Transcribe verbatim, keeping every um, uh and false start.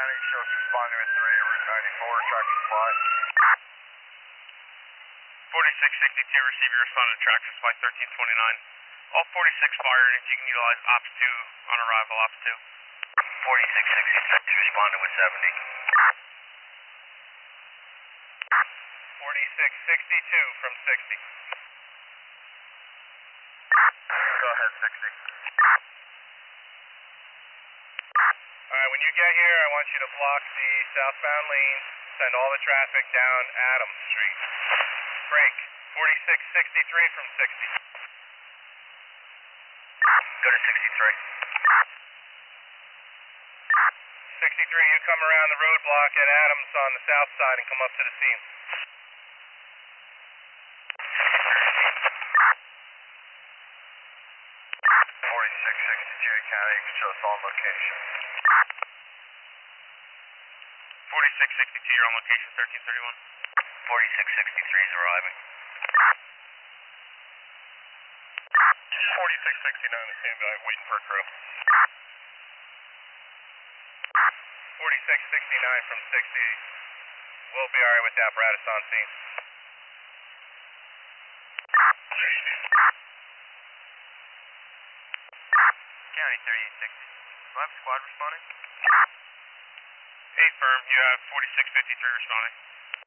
County shows responding with three to Route ninety-four, tractor supply. forty-six sixty-two, receive your responding to tractor supply thirteen twenty-nine. All forty-six fire units, you can utilize Ops two on arrival, Ops two. forty-six sixty-six, responding with seventy. forty-six sixty-two from sixty. Go ahead, sixty. Alright, when you get here, I want you to block the southbound lanes, send all the traffic down Adams Street. Break. forty-six sixty-three from sixty. Go to sixty-three. sixty-three, you come around the roadblock at Adams on the south side and come up to the scene. forty-six sixty-two, County, show us on location. forty-six sixty-two, you're on location, thirteen thirty-one. forty-six sixty-three is arriving. forty-six sixty-nine is standby, waiting for a crew. forty-six sixty-nine from sixty. We'll be alright with the apparatus on scene. County thirty-eight sixty. Do I have a squad responding? Hey, firm, you have forty-six fifty-three responding.